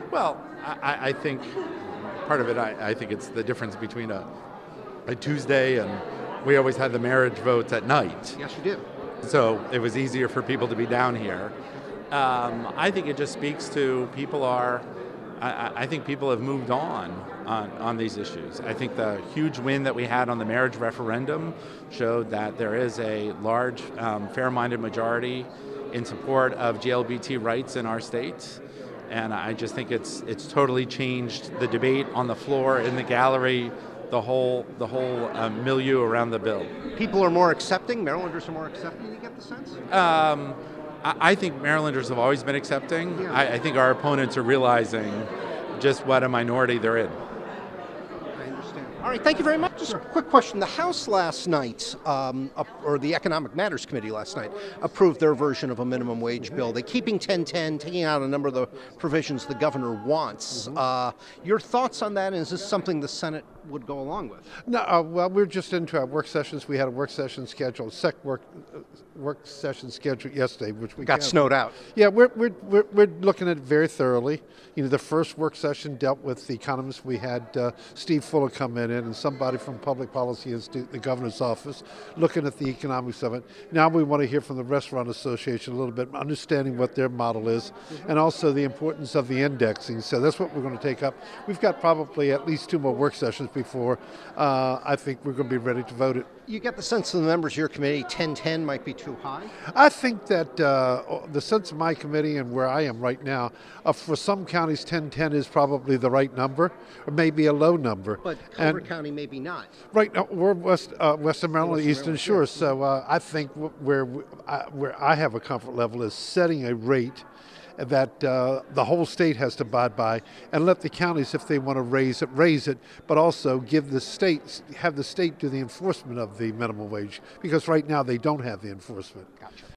Well, I think part of it, I think it's the difference between a Tuesday and we always had the marriage votes at night. Yes, you did. So it was easier for people to be down here. I think it just speaks to people are, I think people have moved on these issues. I think the huge win that we had on the marriage referendum showed that there is a large, fair-minded majority in support of GLBT rights in our state. And I just think it's totally changed the debate on the floor, in the gallery, the whole milieu around the bill. People are more accepting. Marylanders are more accepting. You get the sense? I think Marylanders have always been accepting. Yeah. I think our opponents are realizing just what a minority they're in. I understand. All right, thank you very much. Just a quick question. The House last night, or the Economic Matters Committee last night, approved their version of a minimum wage bill. They're keeping 1010, taking out a number of the provisions the governor wants. Your thoughts on that? And is this something the Senate would go along with? No, well, we're just into our work sessions. We had a work session scheduled, work session scheduled yesterday, which we Got canceled. snowed out. Yeah, we're looking at it very thoroughly. You know, the first work session dealt with the economists. We had Steve Fuller come in and somebody from Public Policy Institute, the governor's office, looking at the economics of it. Now we want to hear from the Restaurant Association a little bit, understanding what their model is, and also the importance of the indexing. So that's what we're going to take up. We've got probably at least 2 more work sessions before I think we're going to be ready to vote it. You get the sense of the members of your committee 1010 might be too high? I think that the sense of my committee and where I am right now, for some counties 1010 is probably the right number, or maybe a low number. But Culver County maybe not. Right now, we're Western Maryland, Eastern Shore, so I think where I have a comfort level is setting a rate that the whole state has to abide by, and let the counties, if they want to raise it, but also have the state do the enforcement of the minimum wage, because right now they don't have the enforcement. Gotcha.